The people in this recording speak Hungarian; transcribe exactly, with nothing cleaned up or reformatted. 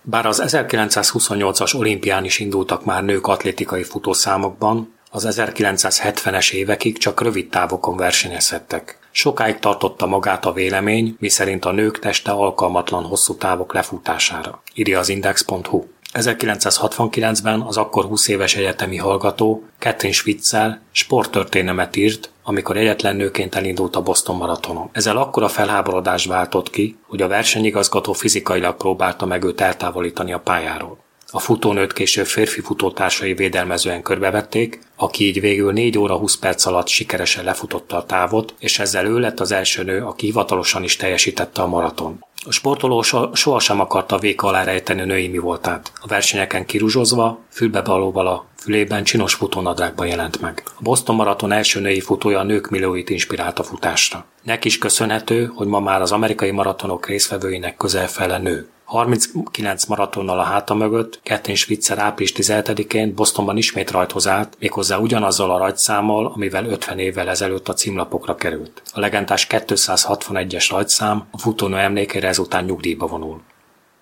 Bár az ezerkilencszázhuszonnyolcas olimpián is indultak már nők atlétikai futószámokban, az ezerkilencszázhetvenes évekig csak rövid távokon versenyezhettek. Sokáig tartotta magát a vélemény, miszerint a nők teste alkalmatlan hosszú távok lefutására, írja az index pont hu. ezerkilencszázhatvankilencben az akkor húsz éves egyetemi hallgató Katrin Switzer sporttörténelmet írt, amikor egyetlen nőként elindult a Boston maratonon. Ezzel akkora felháborodás váltott ki, hogy a versenyigazgató fizikailag próbálta meg őt eltávolítani a pályáról. A futónőt később férfi futótársai védelmezően körbevették, aki így végül négy óra húsz perc alatt sikeresen lefutotta a távot, és ezzel ő lett az első nő, aki hivatalosan is teljesítette a maraton. A sportoló sohasem akarta véka alá rejteni a női mi voltát. A versenyeken kiruzsozva, fülbevalóval a fülében csinos futónadrágban jelent meg. A Boston maraton első női futója a nők millióit inspirált a futásra. Neki is köszönhető, hogy ma már az amerikai maratonok résztvevőinek közel fele nő. harminckilenc maratonnal a háta mögött Katrin Switzer április tizenhetedikén Bostonban ismét rajthoz állt, méghozzá ugyanazzal a rajtszámmal, amivel ötven évvel ezelőtt a címlapokra került. A legendás kétszázhatvanegyes rajtszám a futónő emlékére ezután nyugdíjba vonul.